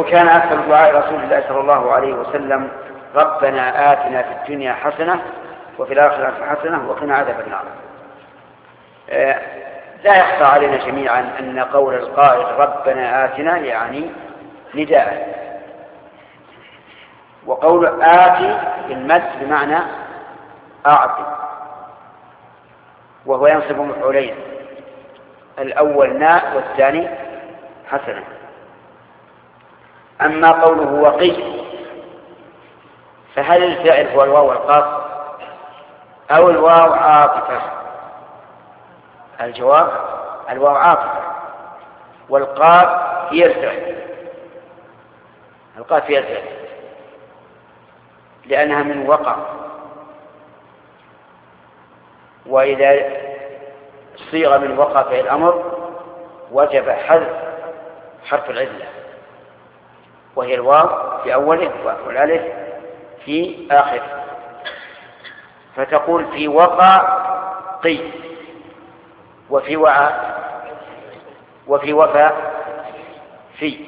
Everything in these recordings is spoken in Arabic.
يقول كان أكثر دعاء رسول الله صلى الله عليه وسلم ربنا آتنا في الدنيا حسنة وفي الآخرة حسنة وقنا عذاب النار. لا يخفى علينا جميعا أن قول القائل ربنا آتنا يعني نداء، وقول آتي بالمد بمعنى أعطي، وهو ينصب مفعولين، الأول ناء والثاني حسنة. أما قوله وقي فهل الفعل هو الواو والقاف أو الواو عاطفة؟ الجواب الواو عاطفة والقاف هي الفعل، القاف هي الفعل لأنها من وقع، وإذا صيغ من وقع في الأمر وجب حذف حرف العلة، وهي الواو في أوله والألف في آخره، فتقول في وقع قي، وفي وعى، وفي وفى في.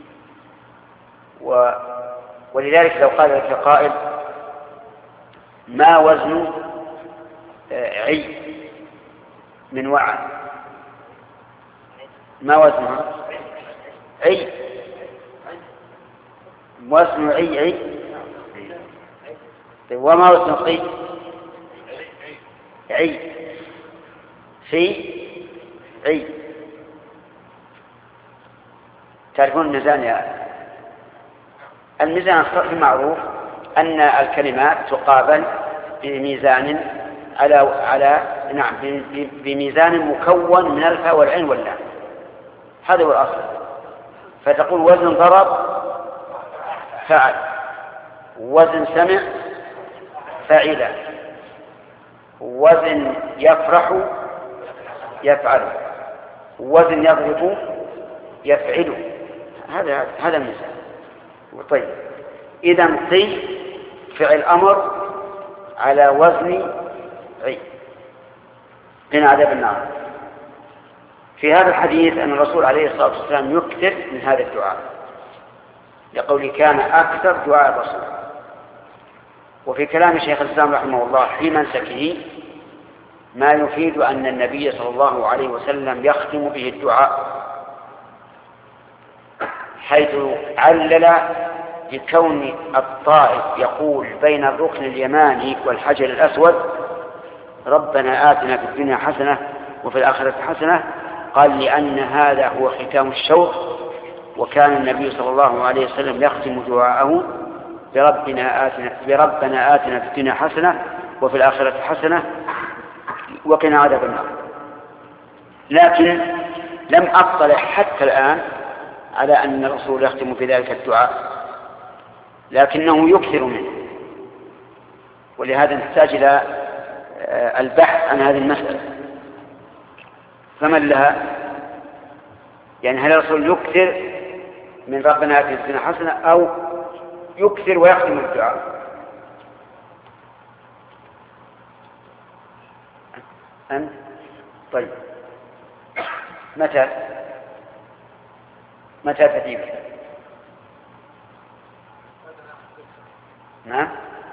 ولذلك لو قال لك قائل ما وزن عي من وعى، ما وزنها؟ عي، وزن عي عي. وما وزن قي؟ عي في عي. تعرفون الميزان يا الميزان الصرفي معروف أن الكلمات تقابل بميزان على نعم بميزان مكون من الفاء والعين واللام، هذا هو الأصل. فتقول وزن ضرب فعل، وزن سمع فاعل، وزن يفرح يفعل، وزن يضرب يفعل. هذا المثال. طيب إذن قي فعل أمر على وزن عي، قنا عذاب النار. في هذا الحديث أن الرسول عليه الصلاة والسلام يكثر من هذا الدعاء، لقوله كان أكثر دعاء الرسول. وفي كلام شيخ الإسلام رحمه الله في منسكه ما يفيد أن النبي صلى الله عليه وسلم يختم به الدعاء، حيث علل بكون الطائف يقول بين الركن اليماني والحجر الأسود ربنا آتنا في الدنيا حسنة وفي الآخرة حسنة، قال لأن هذا هو ختام الشوق، وكان النبي صلى الله عليه وسلم يختم دعاءه بربنا آتنا في الدنيا حسنة وفي الآخرة حسنة وقنا عذاب النار. لكن لم أطلع حتى الآن على أن الرسول يختم في ذلك الدعاء، لكنه يكثر منه، ولهذا نحتاج إلى البحث عن هذه المسألة. فمن لها يعني هل الرسول يكثر من ربنا آتنا في الدنيا حسنة أو يكثر ويختم الدعاء؟ أنت طيب متى تجيب؟ نعم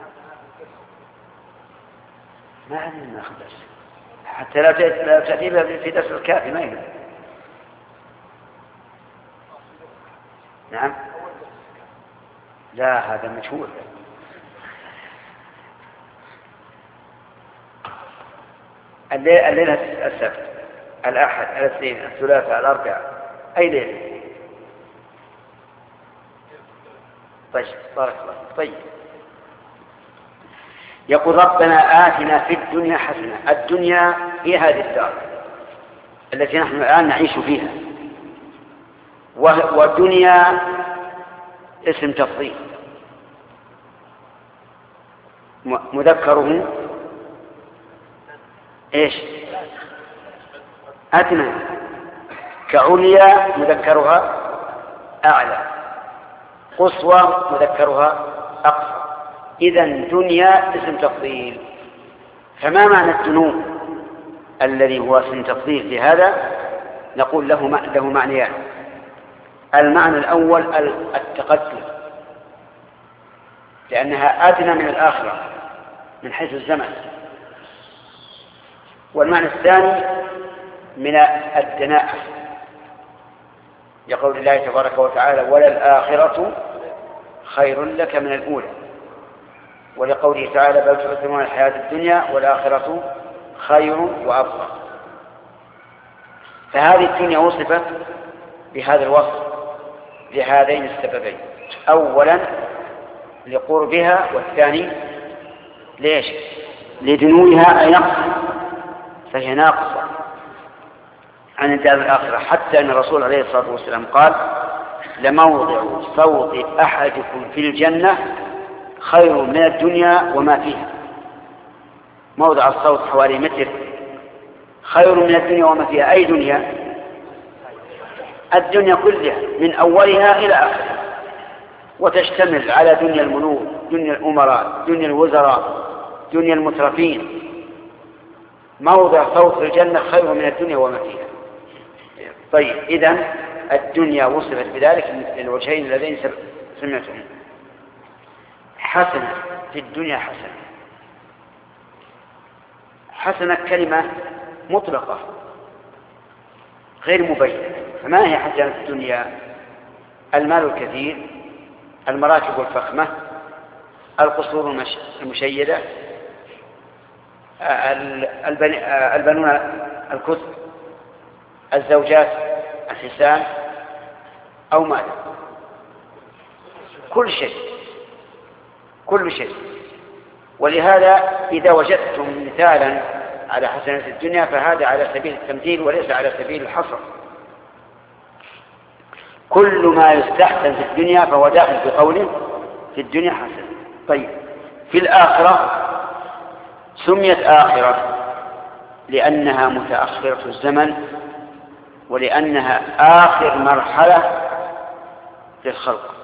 ما علينا ناخذ درس حتى لا تأتيبها في درس الكافي ما يهم. نعم لا هذا مجهول. الليلة السبت الأحد الاثنين الثلاثاء الأربعاء أي ليلة؟ طيب بارك الله. طيب يقول ربنا آتنا في الدنيا حسنة. الدنيا هي هذه الدار التي نحن الآن نعيش فيها، والدنيا اسم تفضيل مذكره ايش؟ أدنى، كعليا مذكرها أعلى، قصوى مذكرها أقصى. إذن دنيا اسم تفضيل. فما معنى الدنو الذي هو اسم تفضيل في هذا؟ نقول له معنيان. المعنى الأول التقدم، لأنها أدنى من الآخرة من حيث الزمن. والمعنى الثاني من الدناءة، يقول الله تبارك وتعالى: وللآخرة خير لك من الأولى. ولقوله تعالى: بل تؤثرون الحياة الدنيا والآخرة خير وأبقى. فهذه الدنيا وصفت بهذا الوصف لهذين السببين: أولا لقربها، والثاني ليش؟ لدنوها أي نقص، فهي ناقصة عن الدار الآخرة، حتى أن الرسول عليه الصلاة والسلام قال: لموضع صوت أحدكم في الجنة خير من الدنيا وما فيها. موضع الصوت حوالي متر خير من الدنيا وما فيها. أي دنيا؟ الدنيا كلها من أولها إلى آخرها، وتشتمل على دنيا الملوك، دنيا الأمراء، دنيا الوزراء، دنيا المترفين. موضع صوت الجنة خير من الدنيا وما فيها. طيب، إذن الدنيا وصفت بذلك للوجهين اللذين سمعتم. حسنة في الدنيا، حسنة كلمة مطلقة غير مبينة. فما هي حسنة الدنيا؟ المال الكثير، المراكب الفخمة، القصور المشيدة، البنون الكثر، الزوجات الحسان، أو ماذا؟ كل شيء. ولهذا إذا وجدتم مثالا على حسنة الدنيا فهذا على سبيل التمثيل وليس على سبيل الحصر. كل ما يستحسن في الدنيا فهو داخل في قوله في الدنيا حسنة. طيب، في الآخرة سميت آخرة لأنها متأخرة الزمن، ولأنها آخر مرحلة للخلق،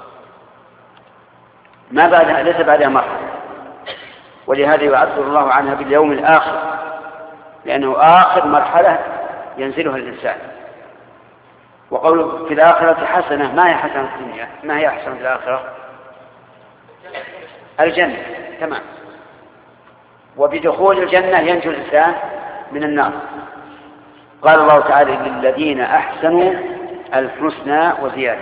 ما بعدها، ليس بعدها مرحلة. ولهذا يعبر الله عنها باليوم الآخر، لأنه آخر مرحلة ينزلها الإنسان. وقوله في الآخرة حسنة، ما هي حسنة الدنيا؟ ما هي حسنة الآخرة؟ الجنة، تمام. وبدخول الجنة ينجو الإنسان من النار. قال الله تعالى: للذين أحسنوا الحسنى وزيادة.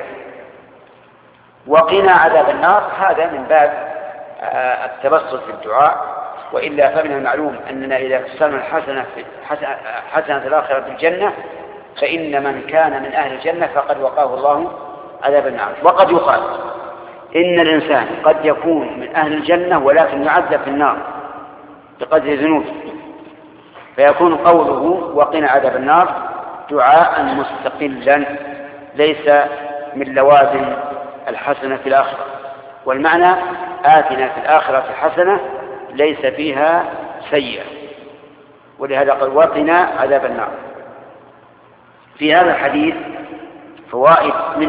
وقنا عذاب النار، هذا من باب التبسط في الدعاء. وإلا فمن المعلوم أننا إذا فسرنا حسنة الآخرة بالجنة فإن من كان من أهل الجنة فقد وقاه الله عذاب النار. وقد يقال إن الإنسان قد يكون من أهل الجنة ولكن يعذب في النار بقدر ذنوبه، فيكون قوله وقنا عذاب النار دعاء مستقلا ليس من لوازم الحسنة في الآخرة. والمعنى آتنا في الآخرة حسنة ليس فيها سيئة. ولهذا قال وقنا عذاب النار. في هذا الحديث فوائد من